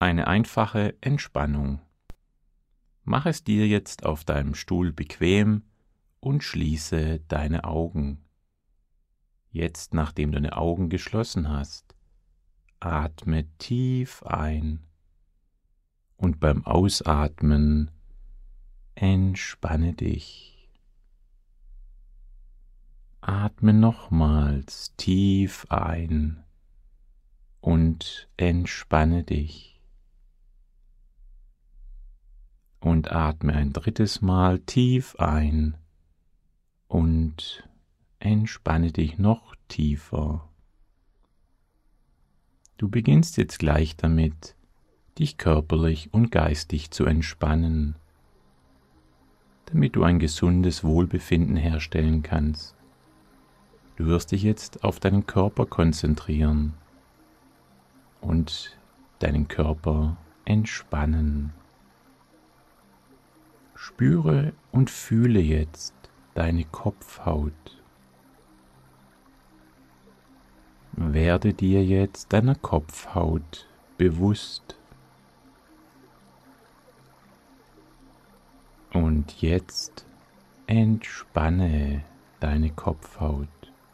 Eine einfache Entspannung. Mach es dir jetzt auf deinem Stuhl bequem und schließe deine Augen. Jetzt, nachdem du deine Augen geschlossen hast, atme tief ein und beim Ausatmen entspanne dich. Atme nochmals tief ein und entspanne dich. Und atme ein drittes Mal tief ein und entspanne dich noch tiefer. Du beginnst jetzt gleich damit, dich körperlich und geistig zu entspannen, damit du ein gesundes Wohlbefinden herstellen kannst. Du wirst dich jetzt auf deinen Körper konzentrieren und deinen Körper entspannen. Spüre und fühle jetzt deine Kopfhaut. Werde dir jetzt deiner Kopfhaut bewusst. Und jetzt entspanne deine Kopfhaut.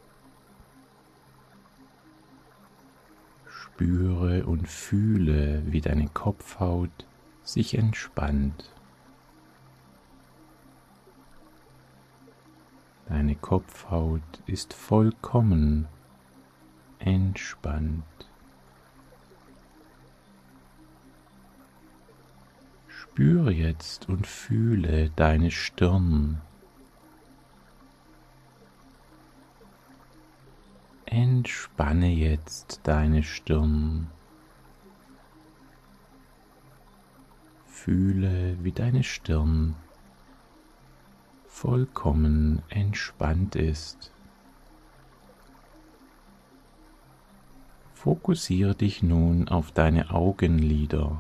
Spüre und fühle, wie deine Kopfhaut sich entspannt. Deine Kopfhaut ist vollkommen entspannt. Spüre jetzt und fühle deine Stirn. Entspanne jetzt deine Stirn. Fühle, wie deine Stirn vollkommen entspannt ist. Fokussiere dich nun auf deine Augenlider.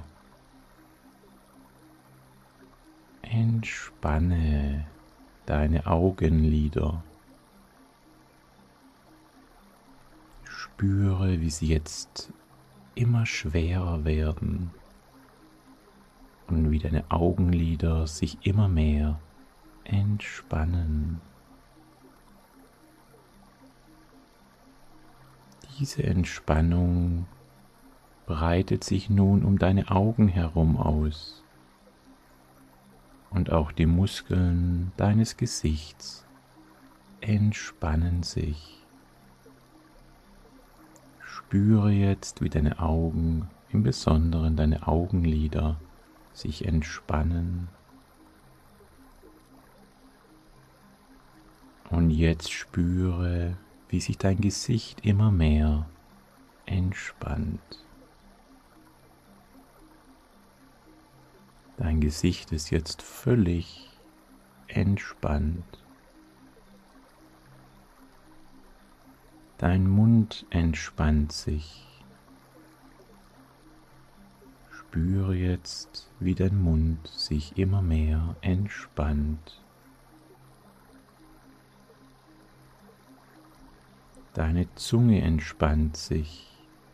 Entspanne deine Augenlider. Spüre, wie sie jetzt immer schwerer werden und wie deine Augenlider sich immer mehr entspannen. Diese Entspannung breitet sich nun um deine Augen herum aus und auch die Muskeln deines Gesichts entspannen sich. Spüre jetzt, wie deine Augen, im Besonderen deine Augenlider, sich entspannen. Und jetzt spüre, wie sich dein Gesicht immer mehr entspannt. Dein Gesicht ist jetzt völlig entspannt. Dein Mund entspannt sich. Spüre jetzt, wie dein Mund sich immer mehr entspannt. Deine Zunge entspannt sich.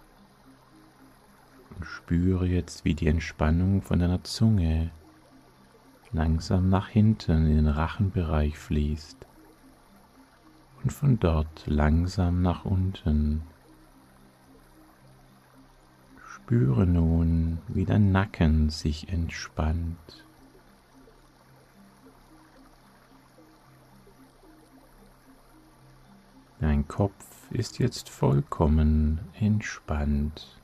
Und spüre jetzt, wie die Entspannung von deiner Zunge langsam nach hinten in den Rachenbereich fließt und von dort langsam nach unten. Spüre nun, wie dein Nacken sich entspannt. Dein Kopf ist jetzt vollkommen entspannt.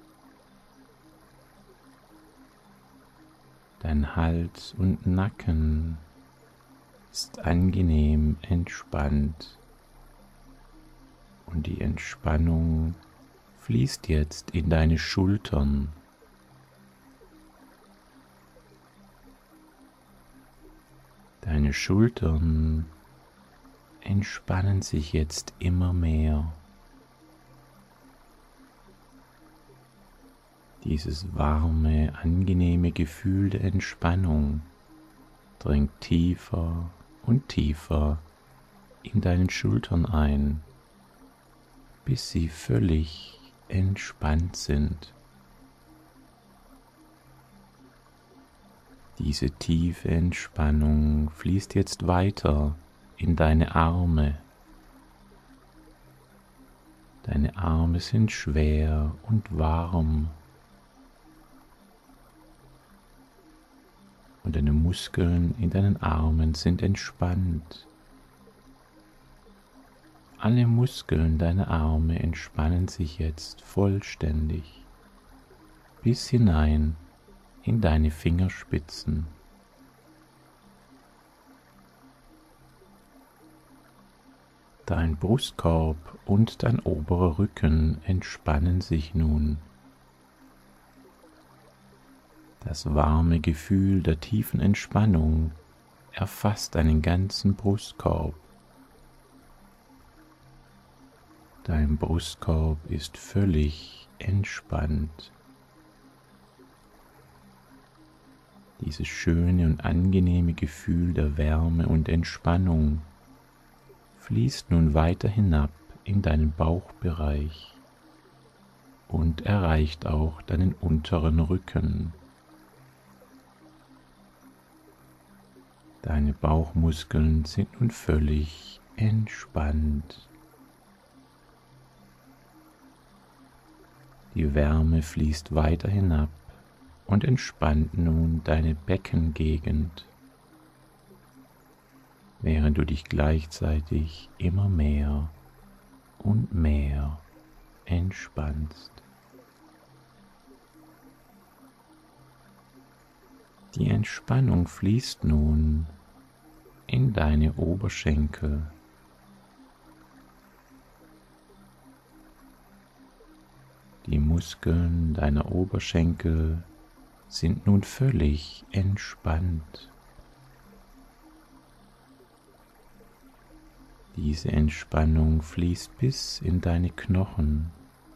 Dein Hals und Nacken ist angenehm entspannt und die Entspannung fließt jetzt in deine Schultern. Deine Schultern entspannen sich jetzt immer mehr. Dieses warme, angenehme Gefühl der Entspannung dringt tiefer und tiefer in deinen Schultern ein, bis sie völlig entspannt sind. Diese tiefe Entspannung fließt jetzt weiter in deine Arme. Deine Arme sind schwer und warm. Und deine Muskeln in deinen Armen sind entspannt. Alle Muskeln deiner Arme entspannen sich jetzt vollständig bis hinein in deine Fingerspitzen. Dein Brustkorb und dein oberer Rücken entspannen sich nun. Das warme Gefühl der tiefen Entspannung erfasst deinen ganzen Brustkorb. Dein Brustkorb ist völlig entspannt. Dieses schöne und angenehme Gefühl der Wärme und Entspannung fließt nun weiter hinab in deinen Bauchbereich und erreicht auch deinen unteren Rücken. Deine Bauchmuskeln sind nun völlig entspannt. Die Wärme fließt weiter hinab und entspannt nun deine Beckengegend, während du dich gleichzeitig immer mehr und mehr entspannst. Die Entspannung fließt nun in deine Oberschenkel. Die Muskeln deiner Oberschenkel sind nun völlig entspannt. Diese Entspannung fließt bis in deine Knochen.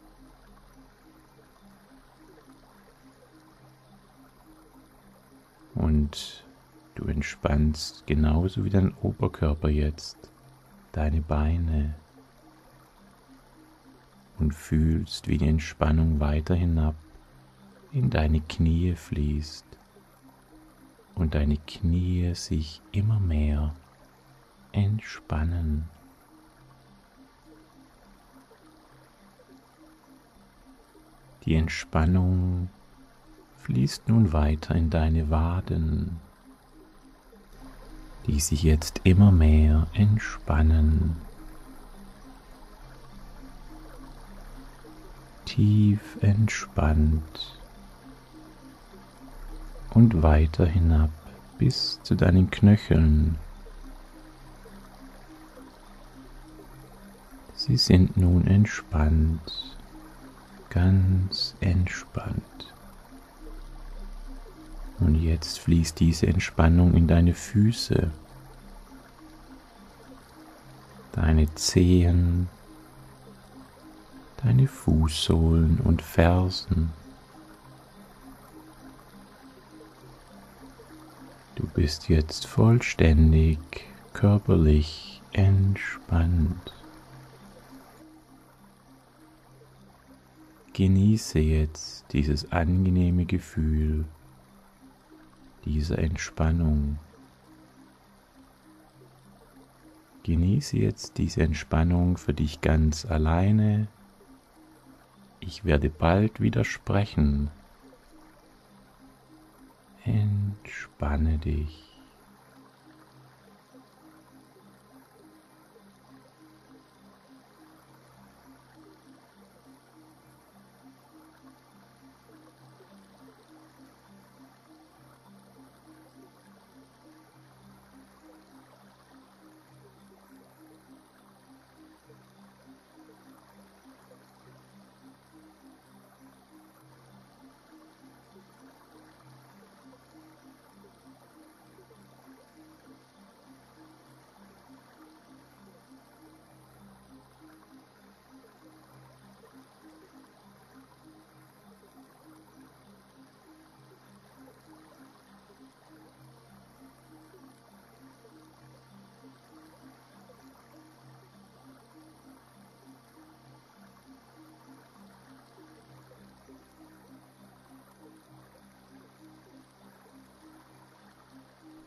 Und du entspannst genauso wie dein Oberkörper jetzt deine Beine und fühlst, wie die Entspannung weiter hinab in deine Knie fließt und deine Knie sich immer mehr entspannen. Die Entspannung fließt nun weiter in deine Waden, die sich jetzt immer mehr entspannen. Tief entspannt und weiter hinab bis zu deinen Knöcheln. Sie sind nun entspannt, ganz entspannt. Und jetzt fließt diese Entspannung in deine Füße, deine Zehen, deine Fußsohlen und Fersen. Du bist jetzt vollständig körperlich entspannt. Genieße jetzt dieses angenehme Gefühl dieser Entspannung. Genieße jetzt diese Entspannung für dich ganz alleine. Ich werde bald wieder sprechen. Entspanne dich.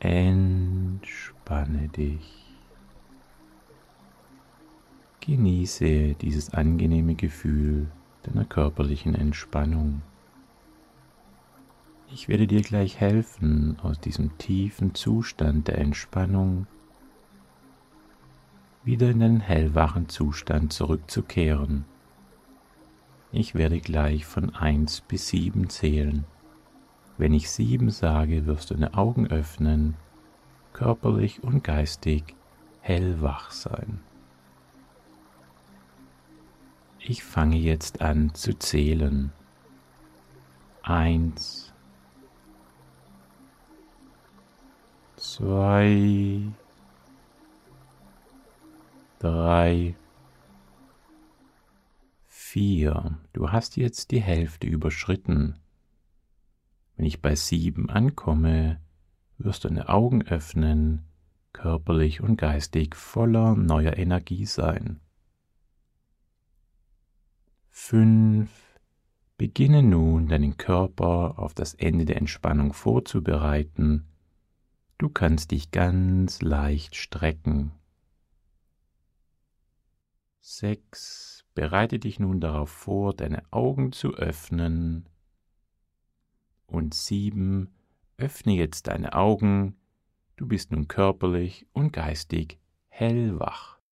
Entspanne dich. Genieße dieses angenehme Gefühl deiner körperlichen Entspannung. Ich werde dir gleich helfen, aus diesem tiefen Zustand der Entspannung wieder in den hellwachen Zustand zurückzukehren. Ich werde gleich von 1 bis 7 zählen. Wenn ich 7 sage, wirst du deine Augen öffnen, körperlich und geistig hellwach sein. Ich fange jetzt an zu zählen. 1, 2, 3, 4. Du hast jetzt die Hälfte überschritten. Wenn ich bei 7 ankomme, wirst du deine Augen öffnen, körperlich und geistig voller neuer Energie sein. 5. Beginne nun, deinen Körper auf das Ende der Entspannung vorzubereiten. Du kannst dich ganz leicht strecken. 6. Bereite dich nun darauf vor, deine Augen zu öffnen. Und 7. Öffne jetzt deine Augen. Du bist nun körperlich und geistig hellwach.